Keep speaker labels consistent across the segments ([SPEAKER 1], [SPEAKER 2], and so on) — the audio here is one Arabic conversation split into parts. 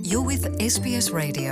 [SPEAKER 1] You're with SBS Radio.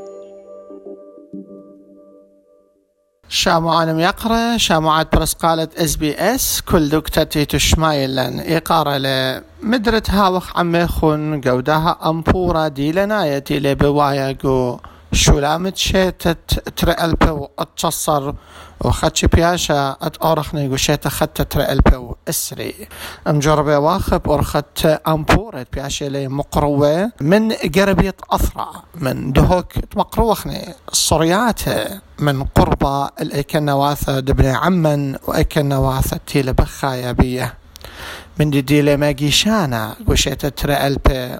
[SPEAKER 2] شامعان يقرأ شامعات برسقالة SBS كل دكتاتي تشمايلن إقارة لمدرة هاوخ عميخون قوداها أمبورة دي لنايتي لبوايا قو شولامت شيتت ترقلبو اتصر وخدش بياشا اتأورخني قو شيتا خدت ترقلبو اسري مجربي واخب ورخت امبورت بياشا لي مقروة من قربية اثرع من دهوك مقروخني الصريات من قربة الايكن نواثة دبني عمن وايكن نواثة تيل بخايا بيه من دي لي ماقيشانا قو شيتا ترقلبو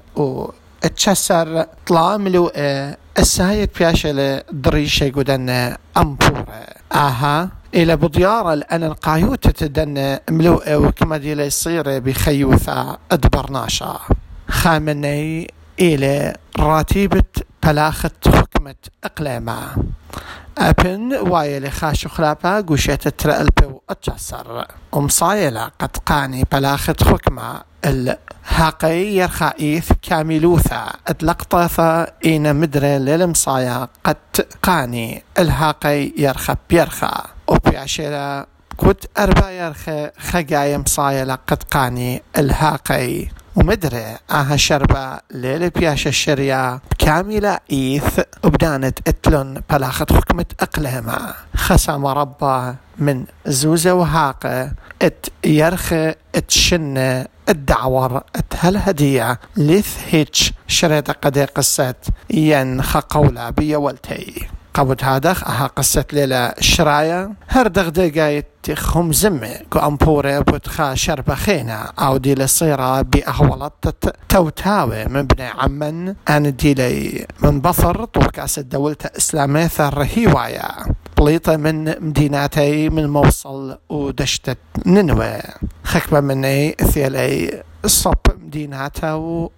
[SPEAKER 2] اتشسر طلع ملوء السايد بياشة دريشة قدن أمبورة إلى بضيارة لأن القايوتة تدن ملوء وكما دي ليصير بخيوثة أدبرناشا خامني إلى راتيبة بلاخة حكمة إقليمة أبن وايلي خاشو خلابا قوشيت ترقلبو اتشسر ومصايلة قد قاني بلاخة حكمة الهاقي يرخائيث كاملوثا اتلقطاثا إينا مدري للمصايا قد قاني الهاقي يرخى بيرخى وبيعشيلا كنت أربع يرخى خقايا مصايلة قد قاني الهاقي ومدري شربة ليلة بياشا الشريعة كاملة إيث وبدانت اتلون بلاخة حكمة أقلامة خسام ربا من زوزة وهاقة ات يرخى اتشن الدعور هالهدية ليث هيتش شريطة قدي قصة ين خقولة بيولتي قبض هادخ قصة ليلة شراية هردغ دقايت خم زمي كو أمبوري بوتخا شربة خينة أو دي لصيرة بأهولت توتاوي من بني عمن أنا دي لي من بصر طوكاس الدولة إسلامية الرهيواية بليطة من مديناتي من موصل ودشتت ننوى خكبة مني ثيالي الصب مديناتها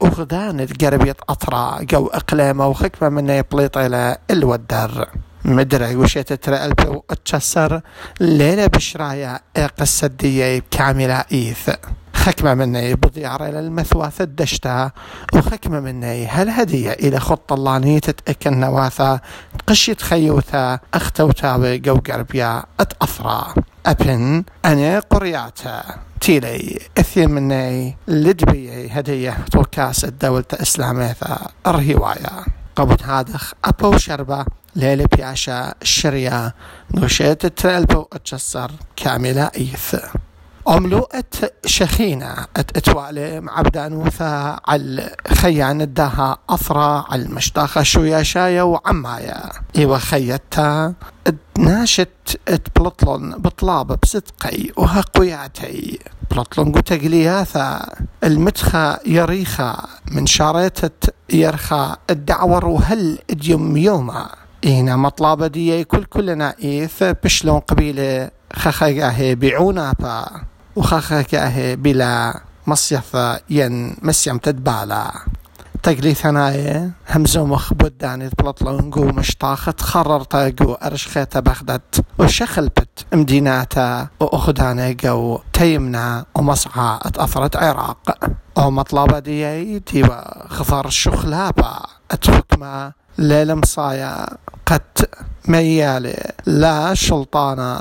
[SPEAKER 2] وغدانت قربية أطرا جو إقليمة وخكبة مني بليطة إلى الودر مدري وشيت ترقلبو اتشسر ليلة بشرايا قصة دي كاملة إيث خكمة مني بضيارة إلى المثواث الدشتا وخكمة مني هالهدية إلى خط اللانية تتأكن نواثة قشيت خيوثة أختوتاوي جو قربيا اتأثرا أبن أنا قرياتا تيلي اثير مني لدبي هدية توكاس الدولة الإسلامية الرهيواية قبض هادخ أبو شربة ليلة بياشا الشريعة نوشيت الترقلبو اتشسر كاملة إيث أملوءة شخينة اتوالي معبدانوثة على خيان الداها أثرى على المشتاخة شويا شايا وعمايا إيوة خيتها ناشت اتبلطلن بطلاب بصدقي وهقوياتي بلطلن قتقلياثا المتخى يريخا من شاريتة يرخى الدعور وهل اديوم يوما إينا مطلابة دي كلنا إيث بشلون قبيلة خخاقاه بيعونا با وخخاقاه بلا مصيفة ين مسيم تدبالا تقلي ثنايا همزو مخبود داني بلطلون قو مشطاخت خررتا قو أرشخيتا بغدت وشخلبت مديناتا وأخدانا قو تيمنا ومصعا اتأثرت عراق او مطلبة دي تيبا خضر الشخلابة اتحكمة ليلة مصايا قد ميالي لا شلطانة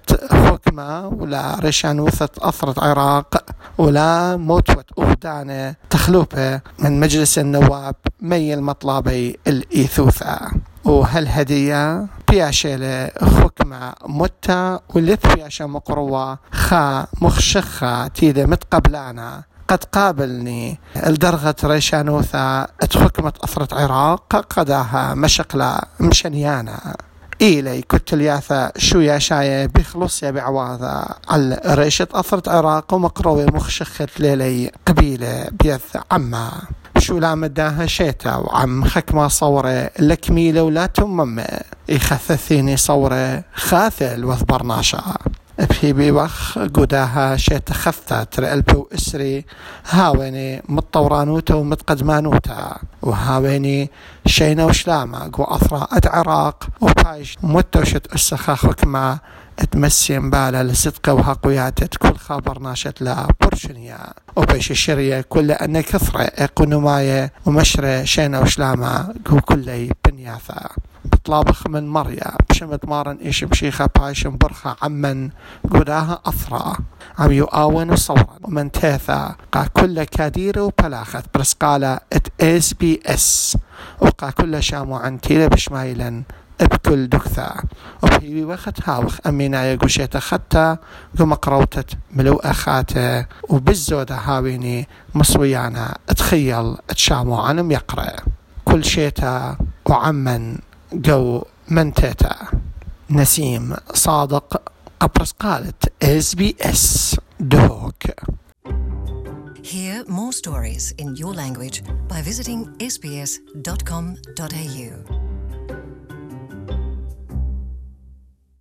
[SPEAKER 2] اتحكمة ولا رشانوثة أثرت عراق ولا موتوة أهدانة تخلوبة من مجلس النواب مي المطلبي الإيثوثة وهالهدية بياشة حكمة متى ولث بياشة مقروة خا مخشخة تيدة متقبلانا قد قابلني الدرغة ريشانوثة اتحكمت أثرت عراق قداها مشقلة مشنيانا إيلي كنت الياثة شويا شاية بخلصية بعواذة على ريشة أثرت عراق ومقروة مخشخت ليلي قبيلة بيث عما شو لا مداها شيتا وعم خكمة صورة لكميلة ولا تمم يخثثيني صورة خاثل وثبرناشا بهيبي وخ قداها شيت خثة ترقلبو اسري هاويني متطورانوتا ومتقدمانوتا وهاويني شينا وشلامة قو أثراء عراق وبايش متوشت السخاخ وكما تمسي مبالة لصدق وهقوياتت كل خبر ناشت لا برشنيا وبيش الشرية كل أن كثرة اقنماية ومشرة شينا وشلامة قو كلي بنياثا بطلابخ من مريا بشمت مارن إيش بشيخة بايشم برخة عمن قداها أثرى عم يؤاون صورا ومن تيثا قا كل كادير وبلاخت برسقالة SBS وقا كل شامو عن تيلة بشمايلا بكل دكثا وفي وقت هاوخ أمينا يقوشيت خطة قم قروتت ملو أخاته وبالزودة هاويني مصويانا تخيل تشامو عنم يقرأ كل شيتا وعمن جو من تيتا نسيم صادق قبرص قالت SBS دوك.
[SPEAKER 1] Hear more stories in your language by visiting sbs.com.au.